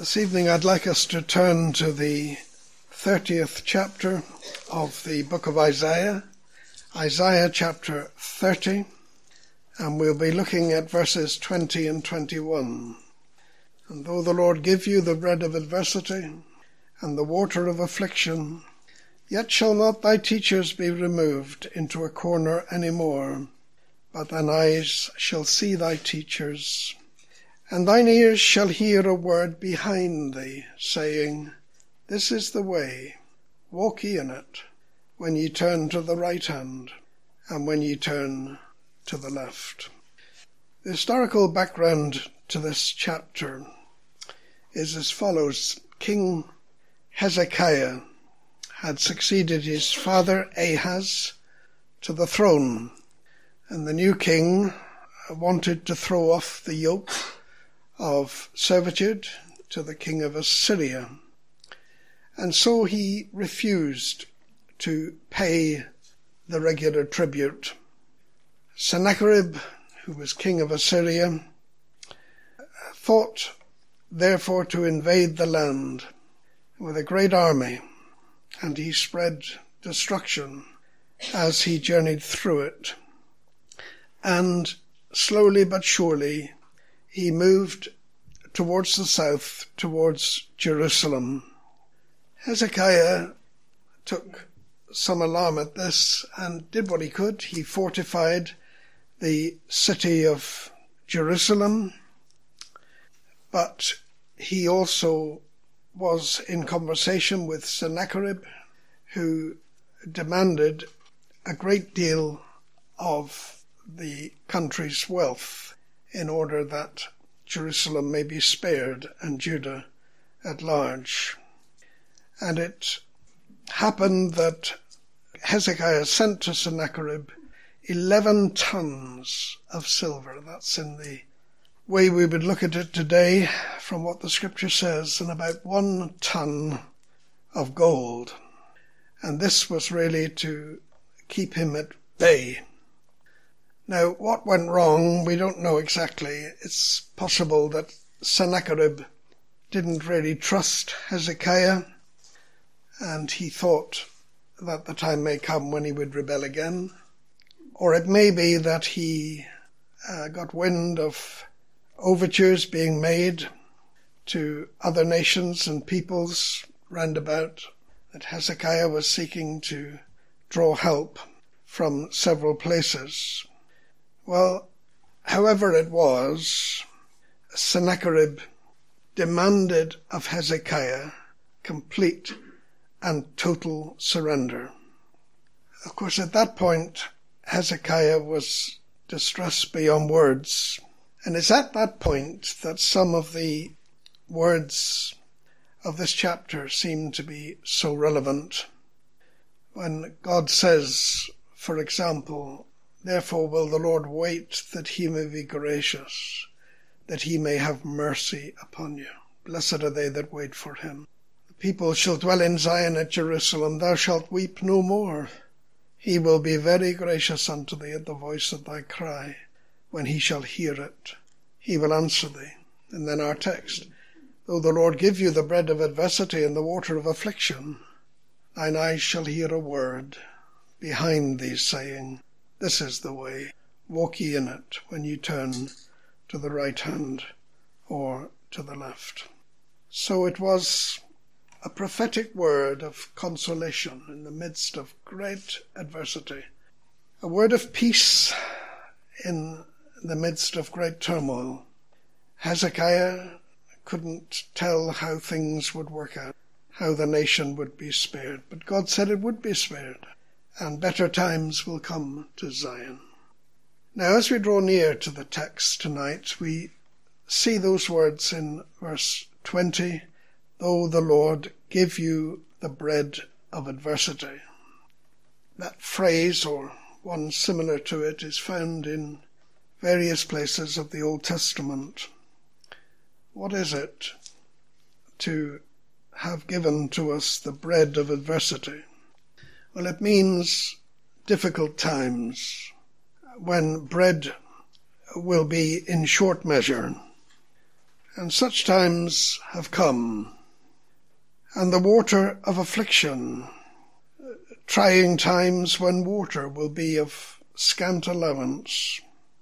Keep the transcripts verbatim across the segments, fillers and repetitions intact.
This evening I'd like us to turn to the thirtieth chapter of the book of Isaiah, Isaiah chapter thirty, and we'll be looking at verses twenty and twenty-one. And though the Lord give you the bread of adversity and the water of affliction, yet shall not thy teachers be removed into a corner any more, but thine eyes shall see thy teachers. And thine ears shall hear a word behind thee, saying, This is the way, walk ye in it, when ye turn to the right hand, and when ye turn to the left. The historical background to this chapter is as follows. King Hezekiah had succeeded his father Ahaz to the throne, and the new king wanted to throw off the yoke of servitude to the king of Assyria. And so he refused to pay the regular tribute. Sennacherib, who was king of Assyria, thought therefore to invade the land with a great army, and he spread destruction as he journeyed through it. And slowly but surely he moved towards the south, towards Jerusalem. Hezekiah took some alarm at this and did what he could. He fortified the city of Jerusalem, but he also was in conversation with Sennacherib, who demanded a great deal of the country's wealth in order that Jerusalem may be spared and Judah at large. And it happened that Hezekiah sent to Sennacherib eleven tons of silver. That's in the way we would look at it today from what the scripture says, and about one ton of gold. And this was really to keep him at bay. Now, what went wrong, we don't know exactly. It's possible that Sennacherib didn't really trust Hezekiah, and he thought that the time may come when he would rebel again. Or it may be that he uh, got wind of overtures being made to other nations and peoples round about, that Hezekiah was seeking to draw help from several places. Well, however it was, Sennacherib demanded of Hezekiah complete and total surrender. Of course, at that point, Hezekiah was distressed beyond words. And it's at that point that some of the words of this chapter seem to be so relevant. When God says, for example, Therefore will the Lord wait that he may be gracious, that he may have mercy upon you. Blessed are they that wait for him. The people shall dwell in Zion at Jerusalem. Thou shalt weep no more. He will be very gracious unto thee at the voice of thy cry. When he shall hear it, he will answer thee. And then our text. Though the Lord give you the bread of adversity and the water of affliction, thine eyes shall hear a word behind thee saying, This is the way, walk ye in it, when ye turn to the right hand or to the left. So it was a prophetic word of consolation in the midst of great adversity, a word of peace in the midst of great turmoil. Hezekiah couldn't tell how things would work out, how the nation would be spared, but God said it would be spared. And better times will come to Zion. Now, as we draw near to the text tonight, we see those words in verse twenty, Though the Lord give you the bread of adversity. That phrase, or one similar to it, is found in various places of the Old Testament. What is it to have given to us the bread of adversity? Well, it means difficult times when bread will be in short measure And such times have come, and the water of affliction, trying times when water will be of scant allowance.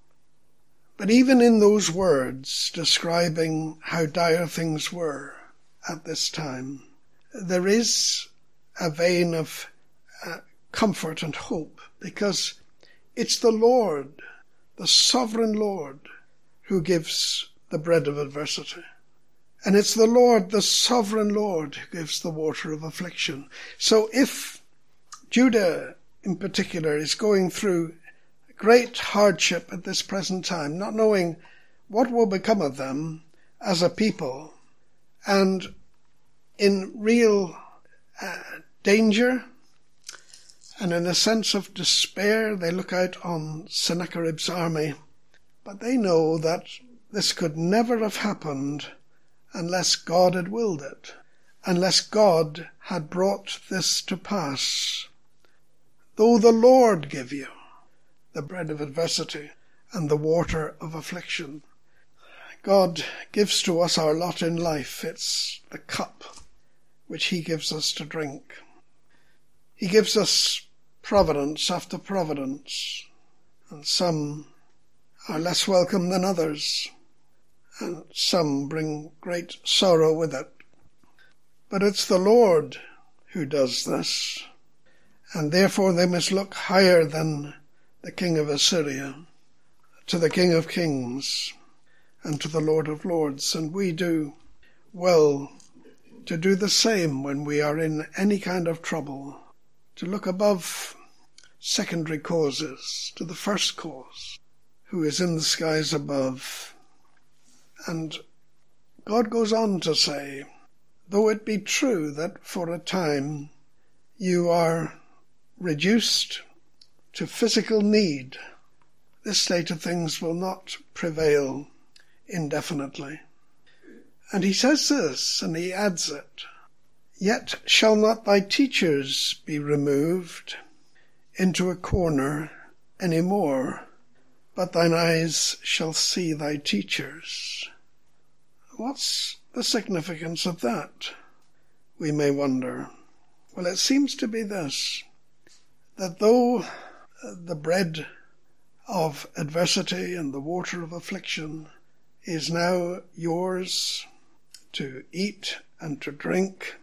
But even in those words describing how dire things were at this time, there is a vein of uh, comfort and hope, because it's the Lord, the sovereign Lord, who gives the bread of adversity. And it's the Lord, the sovereign Lord, who gives the water of affliction. So if Judah in particular is going through great hardship at this present time, not knowing what will become of them as a people, and in real uh, danger and in a sense of despair, they look out on Sennacherib's army, but they know that this could never have happened unless God had willed it, unless God had brought this to pass. Though the Lord give you the bread of adversity and the water of affliction, God gives to us our lot in life. It's the cup which he gives us to drink. He gives us providence after providence, and some are less welcome than others, and some bring great sorrow with it. But it's the Lord who does this, and therefore they must look higher than the king of Assyria, to the King of Kings, and to the Lord of Lords. And we do well to do the same when we are in any kind of trouble, to look above secondary causes to the first cause, who is in the skies above. And God goes on to say, though it be true that for a time you are reduced to physical need, this state of things will not prevail indefinitely. And he says this, and he adds it, yet shall not thy teachers be removed into a corner any more, but thine eyes shall see thy teachers. What's the significance of that? We may wonder. Well, it seems to be this, that though the bread of adversity and the water of affliction is now yours to eat and to drink,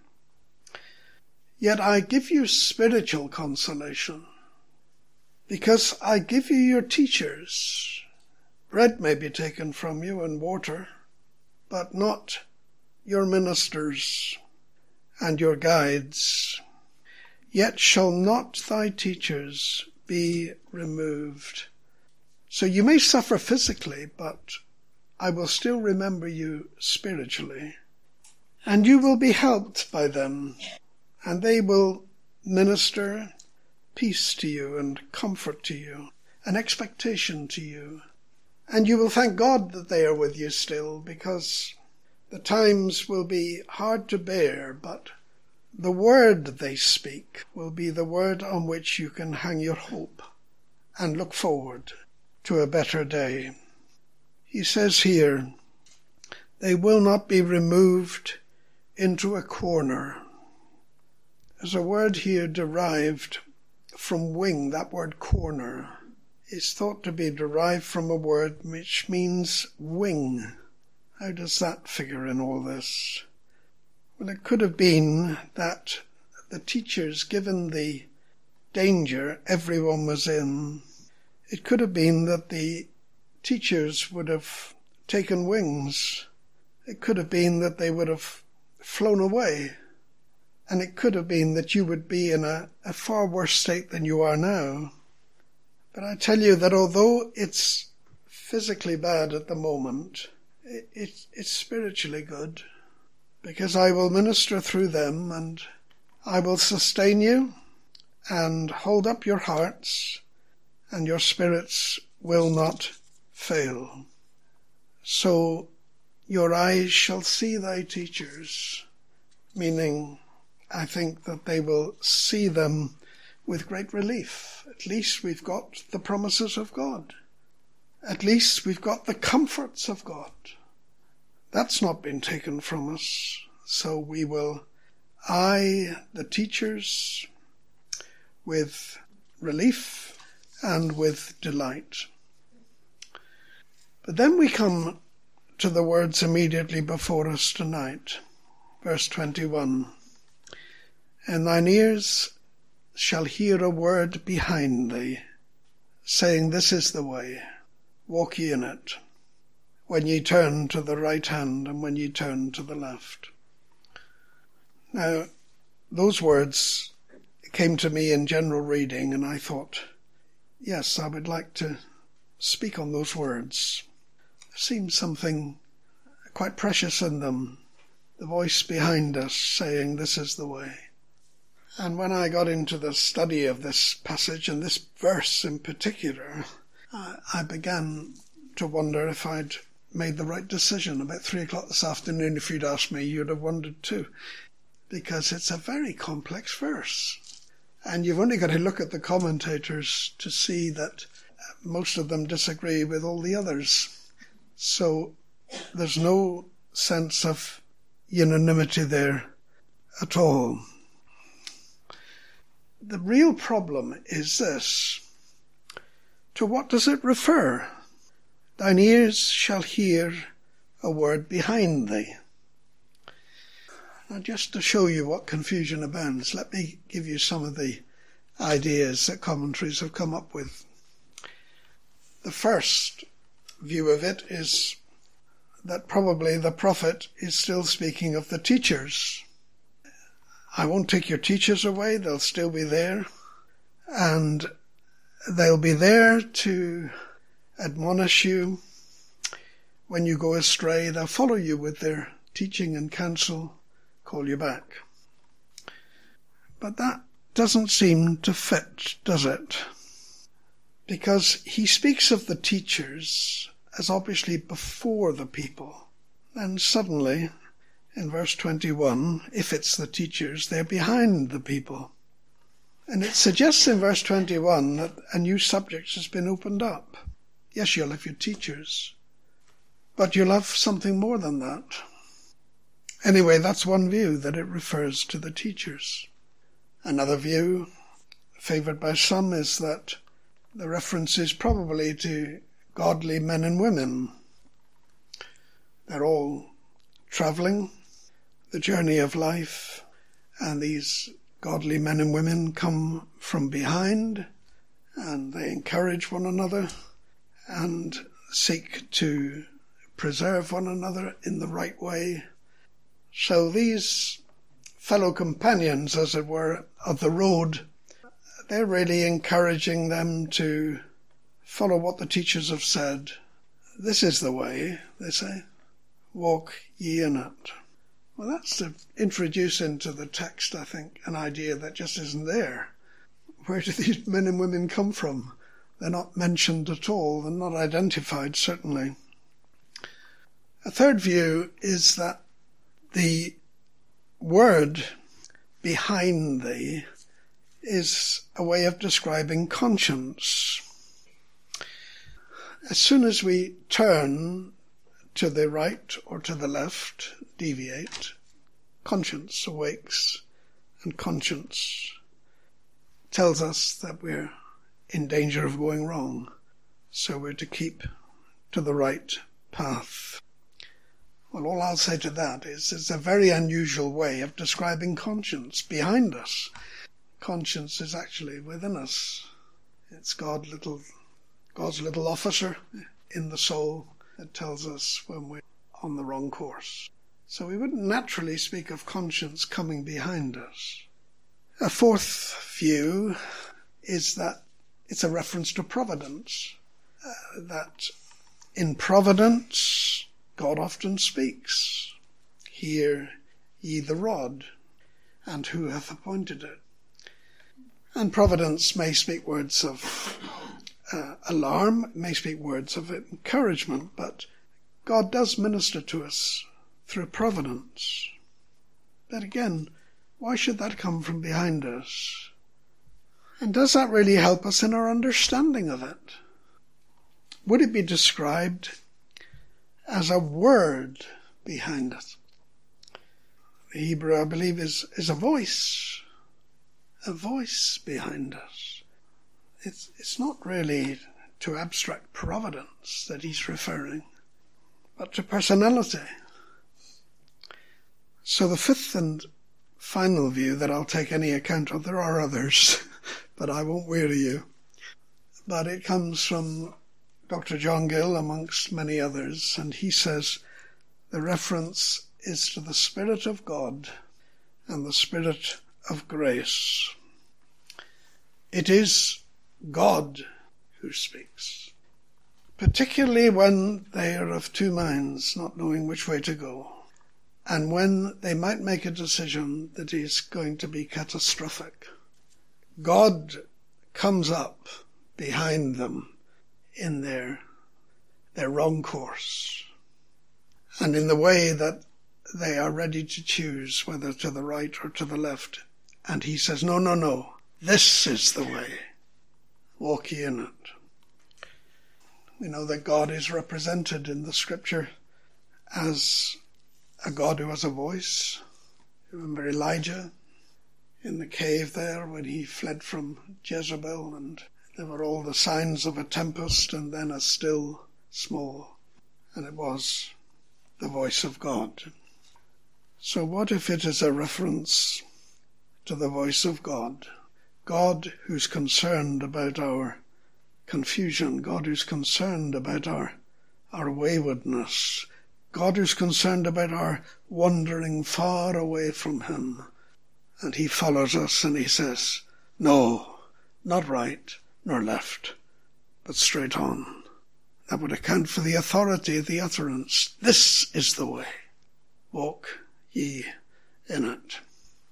yet I give you spiritual consolation, because I give you your teachers. Bread may be taken from you and water, but not your ministers and your guides. Yet shall not thy teachers be removed. So you may suffer physically, but I will still remember you spiritually. And you will be helped by them, and they will minister peace to you and comfort to you, an expectation to you. And you will thank God that they are with you still, because the times will be hard to bear, but the word they speak will be the word on which you can hang your hope and look forward to a better day. He says here, they will not be removed into a corner. There's a word here derived from wing. That word corner is thought to be derived from a word which means wing. How does that figure in all this? Well, it could have been that the teachers, given the danger everyone was in, it could have been that the teachers would have taken wings. It could have been that they would have flown away. And it could have been that you would be in a, a far worse state than you are now. But I tell you that although it's physically bad at the moment, it, it, it's spiritually good, because I will minister through them, and I will sustain you and hold up your hearts, and your spirits will not fail. So your eyes shall see thy teachers, meaning I think that they will see them with great relief. At least we've got the promises of God. At least we've got the comforts of God. That's not been taken from us. So we will eye the teachers with relief and with delight. But then we come to the words immediately before us tonight. Verse twenty-one. And thine ears shall hear a word behind thee, saying, This is the way, walk ye in it, when ye turn to the right hand and when ye turn to the left. Now, those words came to me in general reading, and I thought, yes, I would like to speak on those words. There seems something quite precious in them, the voice behind us saying, This is the way. And when I got into the study of this passage and this verse in particular, I, I began to wonder if I'd made the right decision. About three o'clock this afternoon, if you'd asked me, you'd have wondered too, because it's a very complex verse. And you've only got to look at the commentators to see that most of them disagree with all the others. So there's no sense of unanimity there at all. The real problem is this. To what does it refer? Thine ears shall hear a word behind thee. Now, just to show you what confusion abounds, let me give you some of the ideas that commentaries have come up with. The first view of it is that probably the prophet is still speaking of the teachers. I won't take your teachers away, they'll still be there, and they'll be there to admonish you when you go astray. They'll follow you with their teaching and counsel, call you back. But that doesn't seem to fit, does it? Because he speaks of the teachers as obviously before the people. And suddenly, in verse twenty-one, if it's the teachers, they're behind the people. And it suggests in verse twenty-one that a new subject has been opened up. Yes, you'll have your teachers, but you'll have something more than that. Anyway, that's one view, that it refers to the teachers. Another view, favoured by some, is that the reference is probably to godly men and women. They're all travelling the journey of life, and these godly men and women come from behind, and they encourage one another and seek to preserve one another in the right way. So these fellow companions, as it were, of the road, they're really encouraging them to follow what the teachers have said. This is the way, they say. Walk ye in it. Well, that's to introduce into the text, I think, an idea that just isn't there. Where do these men and women come from? They're not mentioned at all. They're not identified, certainly. A third view is that the word behind thee is a way of describing conscience. As soon as we turn to the right or to the left, deviate, conscience awakes, and conscience tells us that we're in danger of going wrong. So we're to keep to the right path. Well, all I'll say to that is it's a very unusual way of describing conscience behind us. Conscience is actually within us. It's God little, God's little officer in the soul that tells us when we're on the wrong course. So we wouldn't naturally speak of conscience coming behind us. A fourth view is that it's a reference to providence, uh, that in providence God often speaks. Hear ye the rod, and who hath appointed it? And providence may speak words of uh, alarm, may speak words of encouragement, but God does minister to us through providence. But again, why should that come from behind us? And does that really help us in our understanding of it? Would it be described as a word behind it. The Hebrew, I believe, is, is a voice, a voice behind it. It's, it's not really to abstract providence that he's referring, but to personality. So the fifth and final view that I'll take any account of, there are others, but I won't weary you. But it comes from Doctor John Gill, amongst many others, and he says the reference is to the Spirit of God and the Spirit of grace. It is God who speaks, particularly when they are of two minds, not knowing which way to go, and when they might make a decision that is going to be catastrophic. God comes up behind them in their, their wrong course, and in the way that they are ready to choose, whether to the right or to the left. And he says, no, no, no, this is the way. Walk ye in it. We know that God is represented in the scripture as a God who has a voice. Remember Elijah in the cave there when he fled from Jezebel, and there were all the signs of a tempest and then a still small, and it was the voice of God. So what if it is a reference to the voice of God? God who's concerned about our confusion, God who's concerned about our, our waywardness, God who's concerned about our wandering far away from him. And he follows us and he says, no, not right nor left, but straight on. That would account for the authority of the utterance. This is the way. Walk ye in it.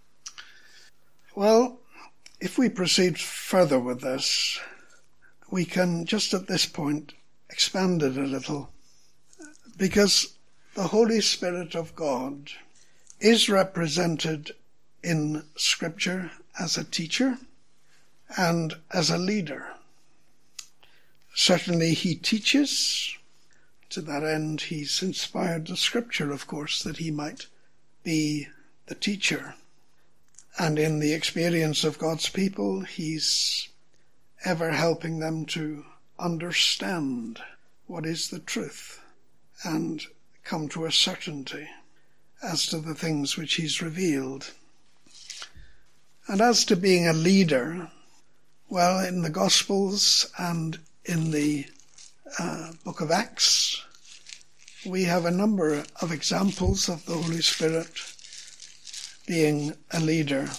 Well, if we proceed further with this, we can just at this point expand it a little, because the Holy Spirit of God is represented in Scripture as a teacher and as a leader. Certainly he teaches. To that end, he's inspired the Scripture, of course, that he might be the teacher. And in the experience of God's people, he's ever helping them to understand what is the truth and come to a certainty as to the things which he's revealed. And as to being a leader, well, in the Gospels and in the uh, book of Acts, we have a number of examples of the Holy Spirit being a leader.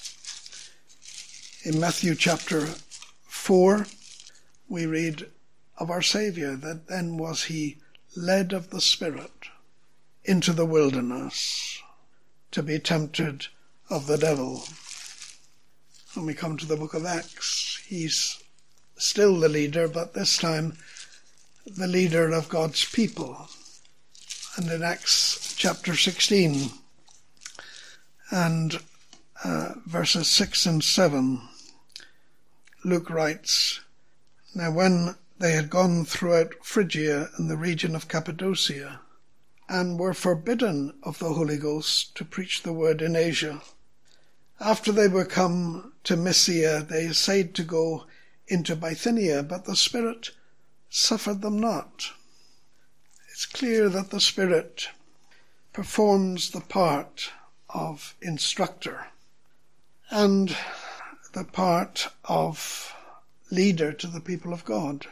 In Matthew chapter four, we read of our Saviour that then was he led of the Spirit into the wilderness to be tempted of the devil. When we come to the book of Acts, he's still the leader, but this time the leader of God's people. And in Acts chapter sixteen and uh, verses six and seven, Luke writes, "Now when they had gone throughout Phrygia and the region of Cappadocia, and were forbidden of the Holy Ghost to preach the word in Asia, after they were come to Mysia, they essayed to go into Bithynia, but the Spirit suffered them not." It's clear that the Spirit performs the part of instructor and the part of leader to the people of God.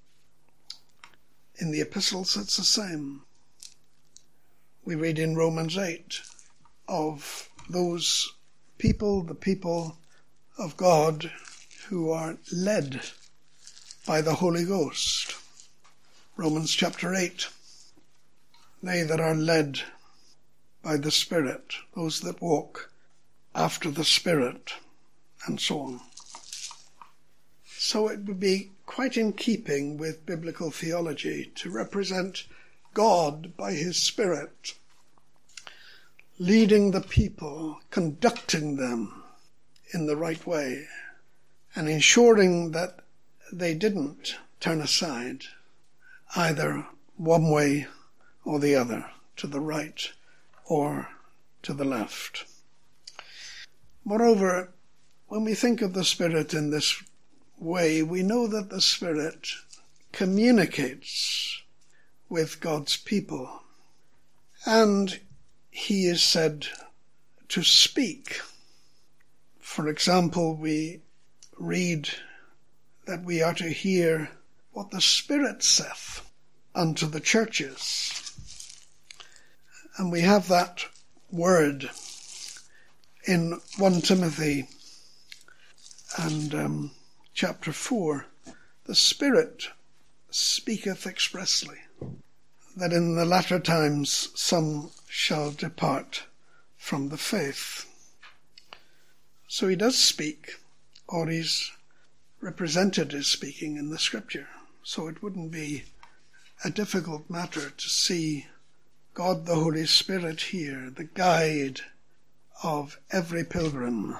In the epistles, it's the same. We read in Romans eight of those people, the people of God, who are led by the Holy Ghost. Romans chapter eight. They that are led by the Spirit, those that walk after the Spirit, and so on. So it would be quite in keeping with biblical theology to represent God by his Spirit, leading the people, conducting them in the right way, and ensuring that they didn't turn aside, either one way or the other, to the right or to the left. Moreover, when we think of the Spirit in this way, we know that the Spirit communicates with God's people, and he is said to speak. For example, we read that we are to hear what the Spirit saith unto the churches. And we have that word in First Timothy and um, chapter four. The Spirit speaketh expressly that in the latter times some shall depart from the faith. So he does speak, or he's represented as speaking in the Scripture. So it wouldn't be a difficult matter to see God the Holy Spirit here, the guide of every pilgrim,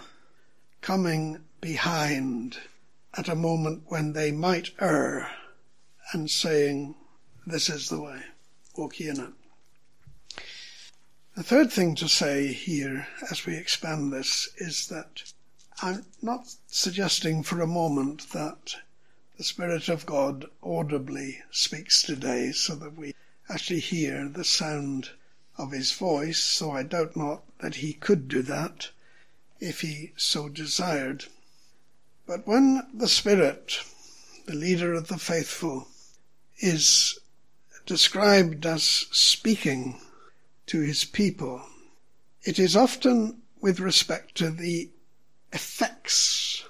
coming behind at a moment when they might err and saying, this is the way, walk ye in it. The third thing to say here as we expand this is that I'm not suggesting for a moment that the Spirit of God audibly speaks today so that we actually hear the sound of his voice, so I doubt not that he could do that if he so desired. But when the Spirit, the leader of the faithful, is described as speaking to his people, it is often with respect to the effects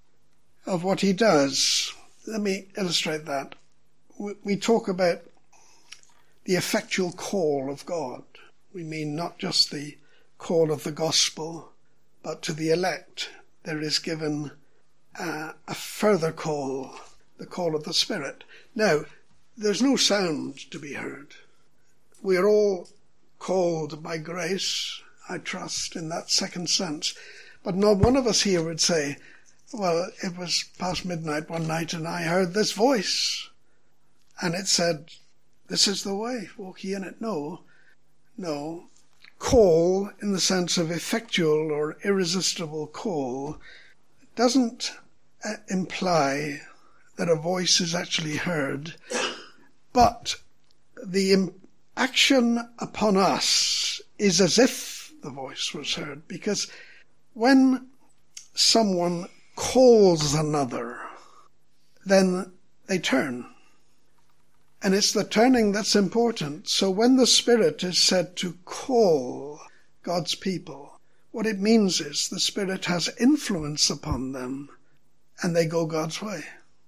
of what he does. Let me illustrate that. We talk about the effectual call of God. We mean not just the call of the gospel, but to the elect there is given a, a further call, the call of the Spirit. Now, there's no sound to be heard. We are all called by grace, I trust, in that second sense. But not one of us here would say, well, it was past midnight one night and I heard this voice and it said, this is the way, walk ye in it. No, no. Call, in the sense of effectual or irresistible call, doesn't uh, imply that a voice is actually heard, but the im- action upon us is as if the voice was heard, because when someone calls another, then they turn. And it's the turning that's important. So when the Spirit is said to call God's people, what it means is the Spirit has influence upon them and they go God's way.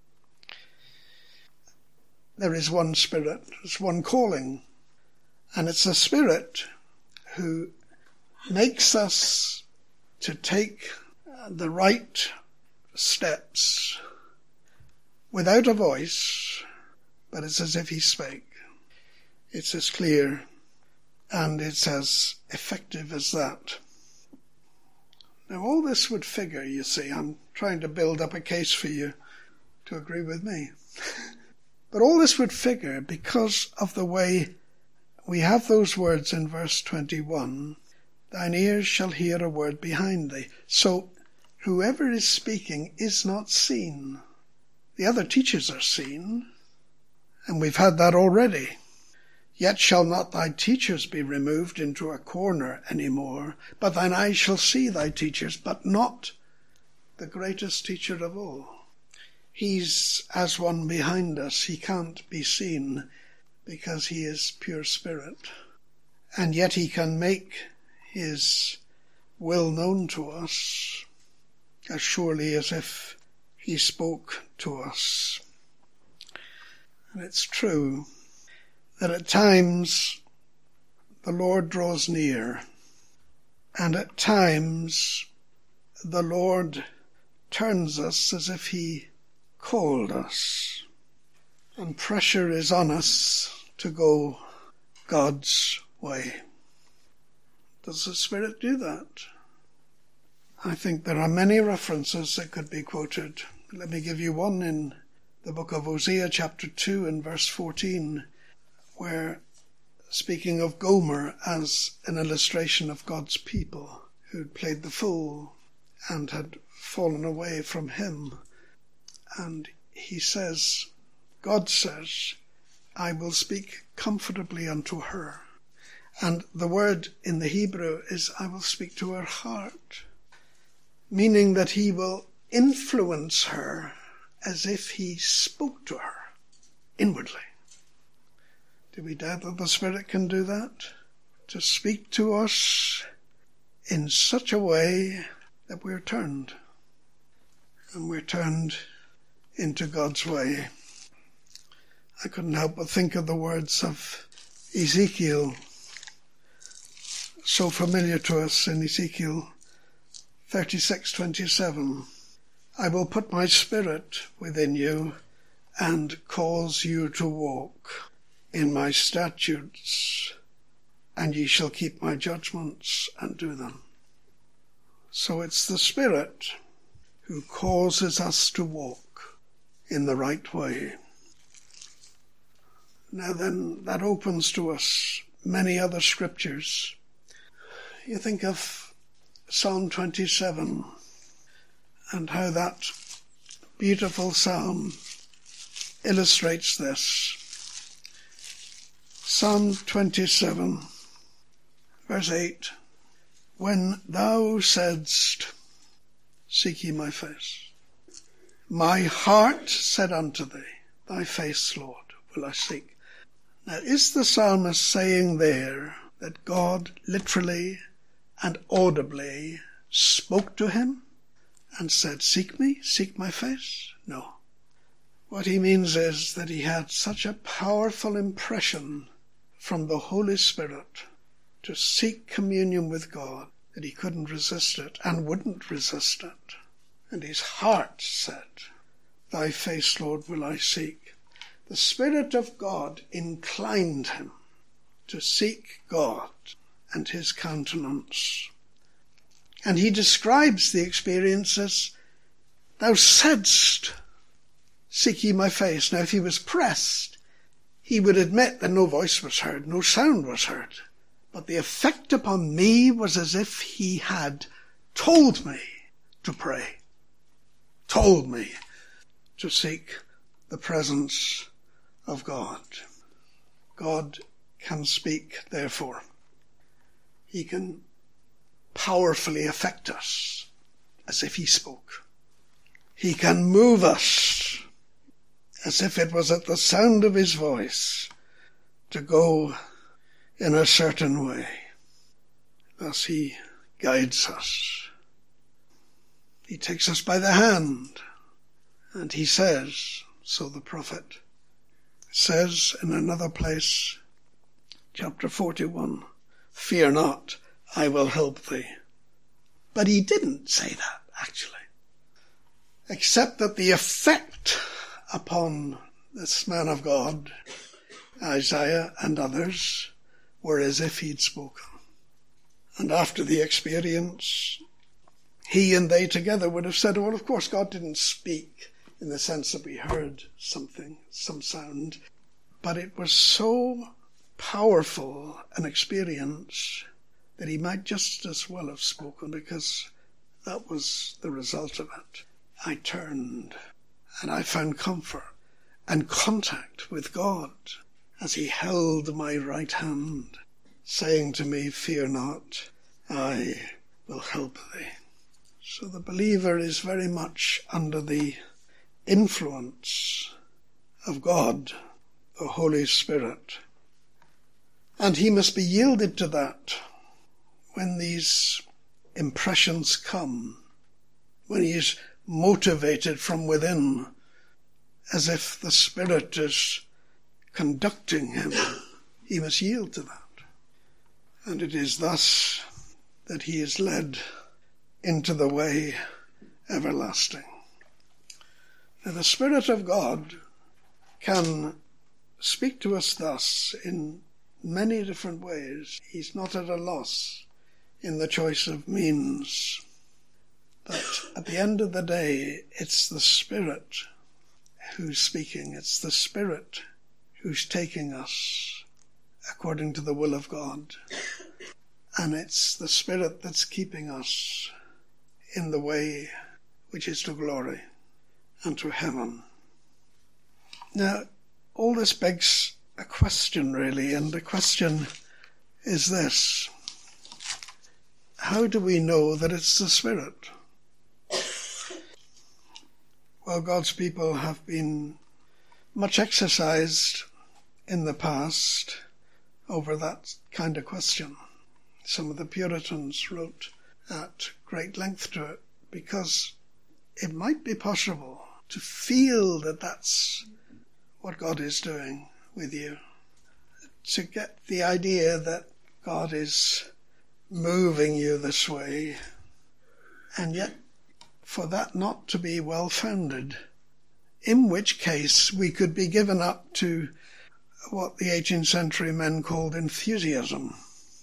There is one Spirit, there's one calling, and it's the Spirit who makes us to take the right steps without a voice, but it's as if he spake. It's as clear and it's as effective as that. Now all this would figure, you see, I'm trying to build up a case for you to agree with me. But all this would figure because of the way we have those words in verse twenty-one, thine ears shall hear a word behind thee. So whoever is speaking is not seen. The other teachers are seen, and we've had that already. Yet shall not thy teachers be removed into a corner any more, but thine eyes shall see thy teachers, but not the greatest teacher of all. He's as one behind us. He can't be seen because he is pure spirit. And yet he can make his will known to us as surely as if he spoke to us. And it's true that at times the Lord draws near, and at times the Lord turns us as if he called us, and pressure is on us to go God's way. Does the Spirit do that? I think there are many references that could be quoted. Let me give you one in the book of Hosea chapter two and verse fourteen, where speaking of Gomer as an illustration of God's people who'd played the fool and had fallen away from him. And he says, God says, I will speak comfortably unto her. And the word in the Hebrew is, I will speak to her heart, meaning that he will influence her as if he spoke to her inwardly. Do we doubt that the Spirit can do that? To speak to us in such a way that we're turned. And we're turned into God's way. I couldn't help but think of the words of Ezekiel, so familiar to us in Ezekiel thirty-six twenty-seven. I will put my spirit within you and cause you to walk in my statutes, and ye shall keep my judgments and do them. So it's the Spirit who causes us to walk in the right way. Now then, that opens to us many other scriptures. You think of Psalm twenty-seven and how that beautiful psalm illustrates this. Psalm twenty-seven, verse eight. When thou saidst, seek ye my face, my heart said unto thee, thy face, Lord, will I seek. Now, is the psalmist saying there that God literally and audibly spoke to him and said, seek me, seek my face? No. What he means is that he had such a powerful impression from the Holy Spirit to seek communion with God that he couldn't resist it and wouldn't resist it. And his heart said, thy face, Lord, will I seek. The Spirit of God inclined him to seek God and his countenance. And he describes the experience as, thou saidst, seek ye my face. Now, if he was pressed, he would admit that no voice was heard, no sound was heard. But the effect upon me was as if he had told me to pray, told me to seek the presence of God. God can speak, therefore. He can powerfully affect us as if he spoke. He can move us as if it was at the sound of his voice to go in a certain way. Thus he guides us. He takes us by the hand, and he says, so the prophet says in another place, chapter forty-one, fear not, I will help thee. But he didn't say that, actually, except that the effect upon this man of God, Isaiah and others, were as if he'd spoken. And after the experience, he and they together would have said, well, of course, God didn't speak in the sense that we heard something, some sound, but it was so powerful an experience that he might just as well have spoken, because that was the result of it. I turned and I found comfort and contact with God as he held my right hand, saying to me, fear not, I will help thee. So the believer is very much under the influence of God, the Holy Spirit. And he must be yielded to that when these impressions come, when he is motivated from within, as if the Spirit is conducting him. He must yield to that. And it is thus that he is led into the way everlasting. Now, the Spirit of God can speak to us thus in many different ways. He's not at a loss in the choice of means. But at the end of the day, it's the Spirit who's speaking. It's the Spirit who's taking us according to the will of God. And it's the Spirit that's keeping us in the way which is to glory and to heaven. Now, all this begs a question, really, and the question is this: how do we know that it's the Spirit? Well, God's people have been much exercised in the past over that kind of question. Some of the Puritans wrote at great length to it, because it might be possible to feel that that's what God is doing with you, to get the idea that God is moving you this way, and yet for that not to be well-founded, in which case we could be given up to what the eighteenth century men called enthusiasm,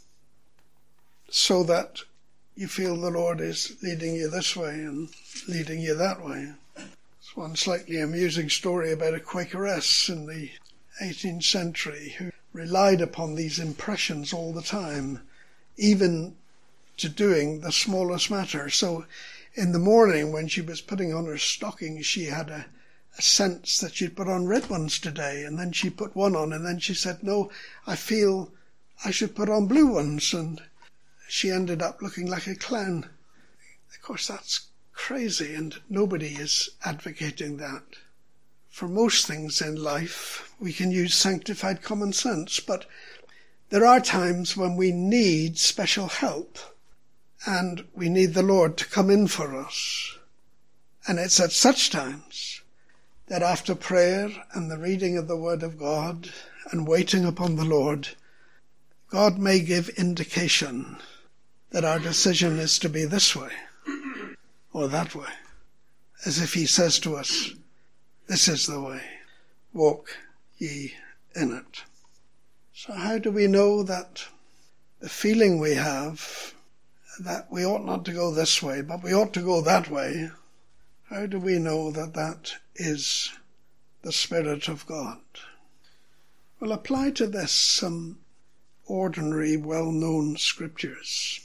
so that you feel the Lord is leading you this way and leading you that way. There's one slightly amusing story about a Quakeress in the eighteenth century who relied upon these impressions all the time, even to doing the smallest matter. So in the morning when she was putting on her stockings, she had a, a sense that she'd put on red ones today, and then she put one on, and then she said, no, I feel I should put on blue ones, and she ended up looking like a clown. Of course, that's crazy, and nobody is advocating that. For most things in life, we can use sanctified common sense, but there are times when we need special help, and we need the Lord to come in for us. And it's at such times that after prayer and the reading of the Word of God and waiting upon the Lord, God may give indication that our decision is to be this way or that way, as if he says to us, this is the way, walk ye in it. So how do we know that the feeling we have that we ought not to go this way, but we ought to go that way, how do we know that that is the Spirit of God? Well, apply to this some ordinary, well-known scriptures.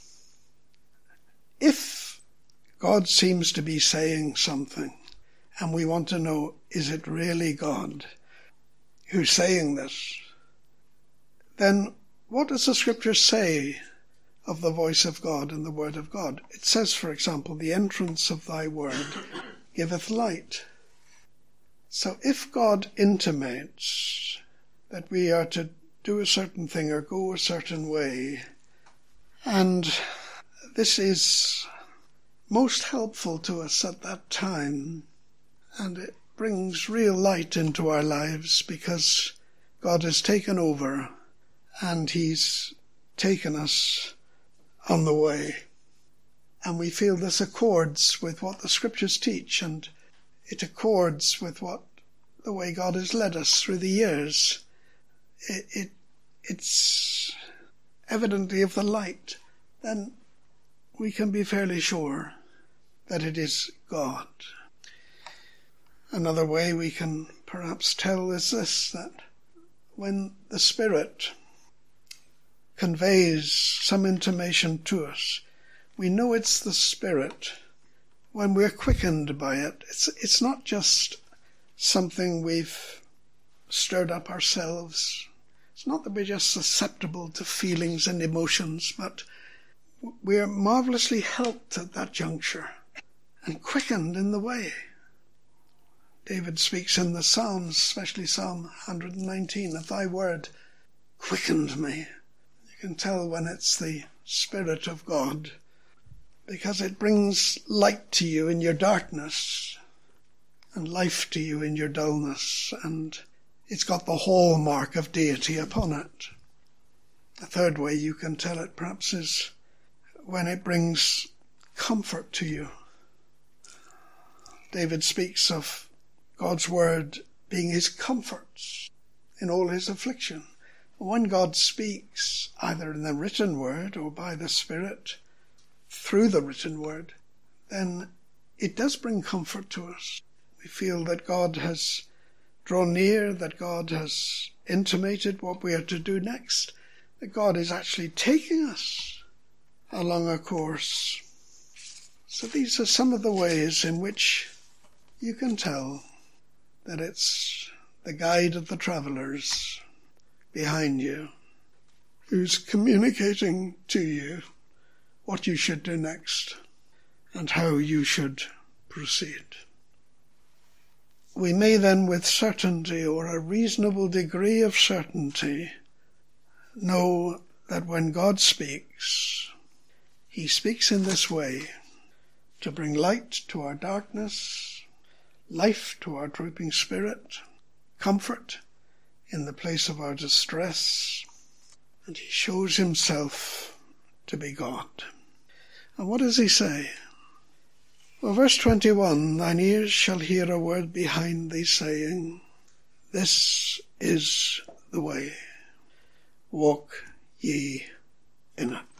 If God seems to be saying something, and we want to know, is it really God who's saying this? Then what does the scripture say of the voice of God and the word of God? It says, for example, the entrance of thy word giveth light. So if God intimates that we are to do a certain thing or go a certain way, and this is most helpful to us at that time, and it brings real light into our lives because God has taken over and he's taken us on the way. And we feel this accords with what the scriptures teach, and it accords with what the way God has led us through the years. It, it it's evidently of the light. Then we can be fairly sure that it is God. Another way we can perhaps tell is this, that when the Spirit conveys some intimation to us, we know it's the Spirit when we're quickened by it. It's, it's not just something we've stirred up ourselves. It's not that we're just susceptible to feelings and emotions, but we're marvelously helped at that juncture and quickened in the way. David speaks in the Psalms, especially Psalm one hundred nineteen, that thy word quickened me. You can tell when it's the Spirit of God, because it brings light to you in your darkness and life to you in your dullness, and it's got the hallmark of deity upon it. The third way you can tell it perhaps is when it brings comfort to you. David speaks of God's word being his comforts in all his affliction. When God speaks, either in the written word or by the Spirit, through the written word, then it does bring comfort to us. We feel that God has drawn near, that God has intimated what we are to do next, that God is actually taking us along a course. So these are some of the ways in which you can tell that it's the guide of the travellers behind you who's communicating to you what you should do next and how you should proceed. We may then with certainty, or a reasonable degree of certainty, know that when God speaks, he speaks in this way to bring light to our darkness, life to our drooping spirit, comfort in the place of our distress, and he shows himself to be God. And what does he say? Well, verse twenty-one, thine ears shall hear a word behind thee saying, this is the way, walk ye in it.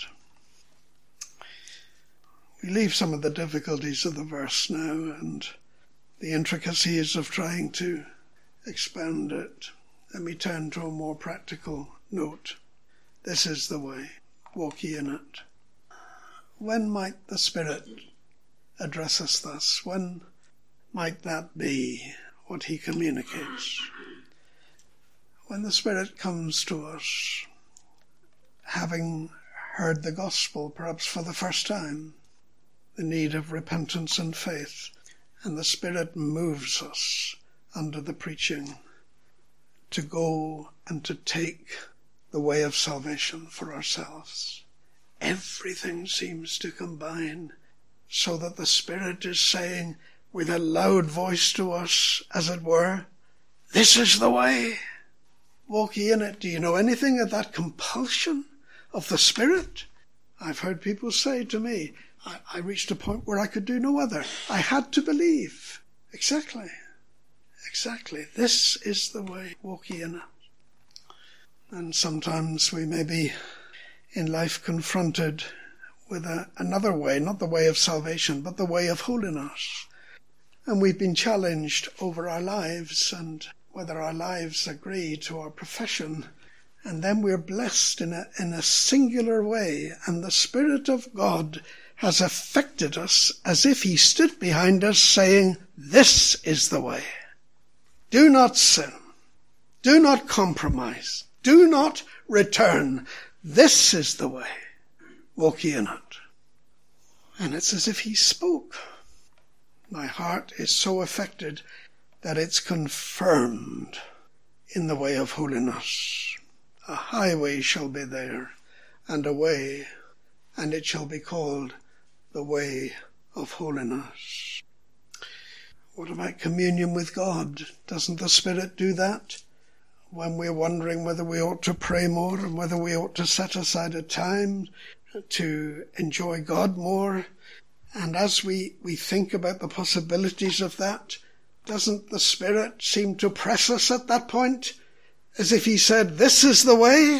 We leave some of the difficulties of the verse now and the intricacies of trying to expound it. Let me turn to a more practical note. This is the way, walk ye in it. When might the Spirit address us thus? When might that be what he communicates? When the Spirit comes to us, having heard the gospel perhaps for the first time, the need of repentance and faith, and the Spirit moves us under the preaching to go and to take the way of salvation for ourselves. Everything seems to combine so that the Spirit is saying with a loud voice to us, as it were, this is the way, walk ye in it. Do you know anything of that compulsion of the Spirit? I've heard people say to me, I, I reached a point where I could do no other. I had to believe. Exactly. Exactly. This is the way, walk ye in it. And sometimes we may be in life confronted with a, another way, not the way of salvation, but the way of holiness. And we've been challenged over our lives and whether our lives agree to our profession. And then we're blessed in a, in a singular way. And the Spirit of God has affected us as if he stood behind us saying, this is the way. Do not sin. Do not compromise. Do not return. This is the way. Walk ye in it. And it's as if he spoke. My heart is so affected that it's confirmed in the way of holiness. A highway shall be there, and a way, and it shall be called the way of holiness. What about communion with God? Doesn't the Spirit do that? When we're wondering whether we ought to pray more and whether we ought to set aside a time to enjoy God more. And as we, we think about the possibilities of that, doesn't the Spirit seem to press us at that point? As if he said, this is the way,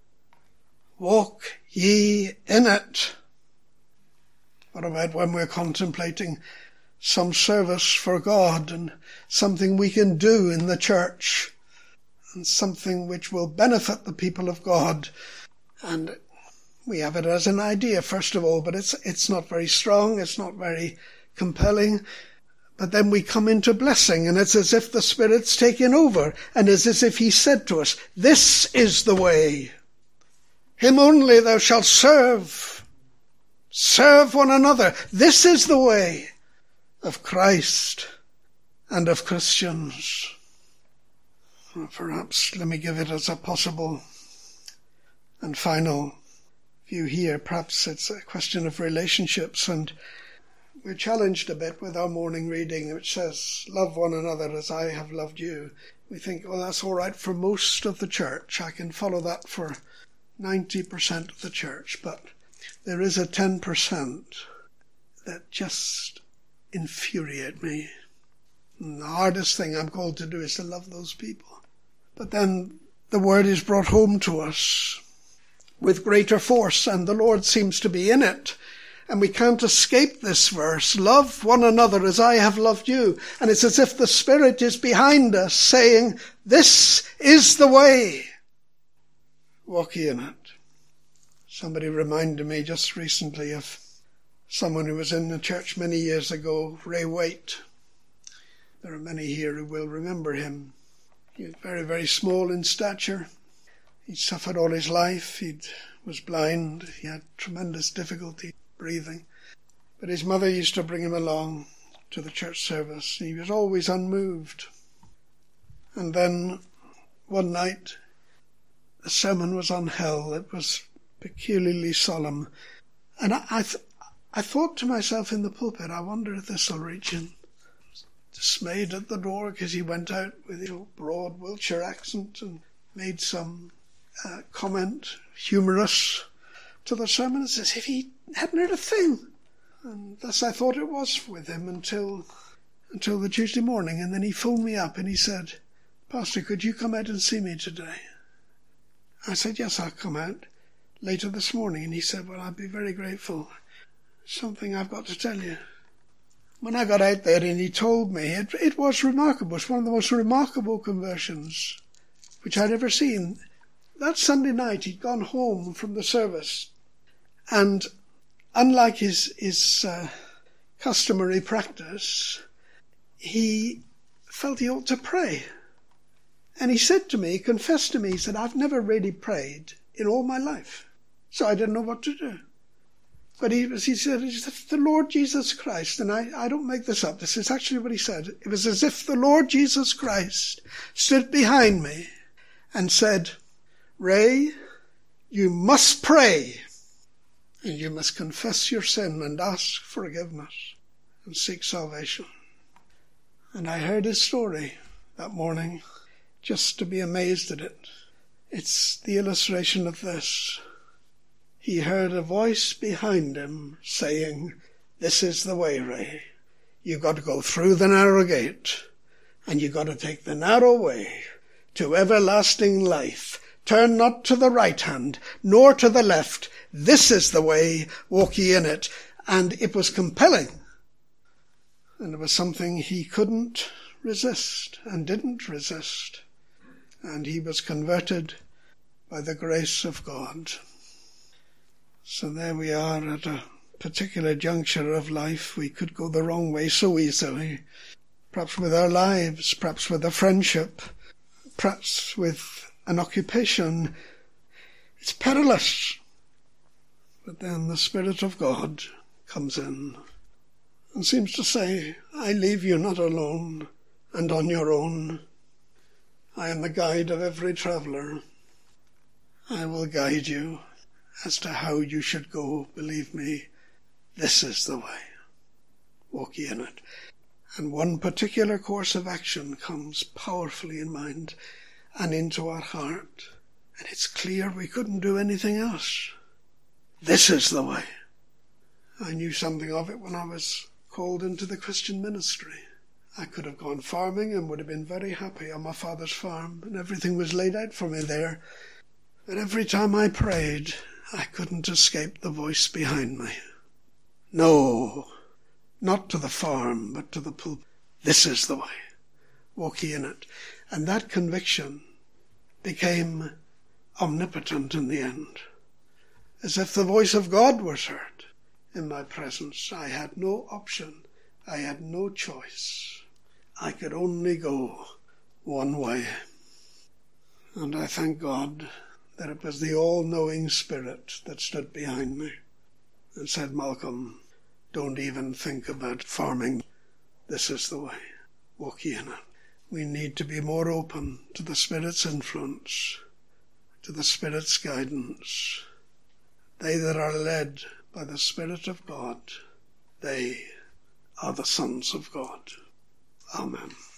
walk ye in it. What about when we're contemplating some service for God and something we can do in the church and something which will benefit the people of God? And we have it as an idea, first of all, but it's it's not very strong, it's not very compelling. But then we come into blessing, and it's as if the Spirit's taken over, and it's as if he said to us, this is the way. Him only thou shalt serve. Serve one another. This is the way of Christ and of Christians. Or perhaps let me give it as a possible and final view here. Perhaps it's a question of relationships, and we're challenged a bit with our morning reading, which says, love one another as I have loved you. We think, well, that's all right for most of the church. I can follow that for ninety percent of the church. But there is a ten percent that just infuriate me. And the hardest thing I'm called to do is to love those people. But then the word is brought home to us with greater force, and the Lord seems to be in it. And we can't escape this verse. Love one another as I have loved you. And it's as if the Spirit is behind us saying, this is the way. Walk ye in it. Somebody reminded me just recently of someone who was in the church many years ago, Ray Waite. There are many here who will remember him. He was very, very small in stature. He'd suffered all his life. He was blind. He had tremendous difficulty breathing. But his mother used to bring him along to the church service. He was always unmoved. And then one night, the sermon was on hell. It was peculiarly solemn. And I, I, th- I thought to myself in the pulpit, I wonder if this will reach him. Dismayed at the door because he went out with his broad Wiltshire accent and made some uh, comment, humorous, to the sermon as if he hadn't heard a thing. And thus I thought it was with him until until the Tuesday morning. And then he phoned me up and he said, Pastor, could you come out and see me today? I said, yes, I'll come out later this morning. And he said, well, I'd be very grateful. Something I've got to tell you. When I got out there and he told me, it, it was remarkable. It's one of the most remarkable conversions which I'd ever seen. That Sunday night, he'd gone home from the service, and unlike his, his uh, customary practice, he felt he ought to pray. And he said to me, he confessed to me, he said, I've never really prayed in all my life, so I didn't know what to do. But he, was, he said, it's the Lord Jesus Christ, and I, I don't make this up, this is actually what he said. It was as if the Lord Jesus Christ stood behind me and said, Ray, you must pray, and you must confess your sin and ask forgiveness and seek salvation. And I heard his story that morning just to be amazed at it. It's the illustration of this. He heard a voice behind him saying, this is the way, Ray. You've got to go through the narrow gate, and you've got to take the narrow way to everlasting life. Turn not to the right hand, nor to the left. This is the way, walk ye in it. And it was compelling. And it was something he couldn't resist and didn't resist. And he was converted by the grace of God. So there we are at a particular juncture of life. We could go the wrong way so easily. Perhaps with our lives, perhaps with a friendship, perhaps with an occupation. It's perilous. But then the Spirit of God comes in and seems to say, I leave you not alone and on your own. I am the guide of every traveller. I will guide you as to how you should go. Believe me, this is the way. Walk ye in it. And one particular course of action comes powerfully in mind and into our heart. And it's clear we couldn't do anything else. This is the way. I knew something of it when I was called into the Christian ministry. I could have gone farming and would have been very happy on my father's farm, and everything was laid out for me there. But every time I prayed, I couldn't escape the voice behind me. No, not to the farm, but to the pulpit. This is the way. Walk ye in it. And that conviction became omnipotent in the end. As if the voice of God was heard in my presence. I had no option. I had no choice. I could only go one way. And I thank God that it was the all-knowing Spirit that stood behind me and said, Malcolm, don't even think about farming. This is the way. Walk ye in it. We need to be more open to the Spirit's influence, to the Spirit's guidance. They that are led by the Spirit of God, they are the sons of God. Amen.